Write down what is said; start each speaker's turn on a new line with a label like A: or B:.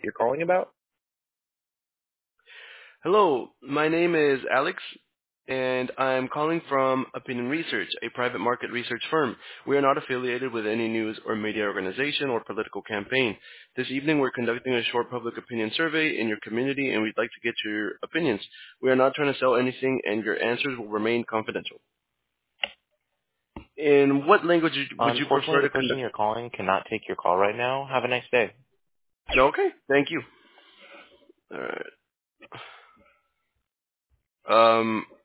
A: you're calling about?
B: Hello, my name is Alex, and I'm calling from Opinion Research, a private market research firm. We are not affiliated with any news or media organization or political campaign. This evening, we're conducting a short public opinion survey in your community, and we'd like to get your opinions. We are not trying to sell anything, and your answers will remain confidential. In what language would you
A: Unfortunately,
B: prefer
A: the
B: to
A: person
B: conduct?
A: you're calling cannot take your call right now. Have a nice day.
B: Okay, thank you. All right.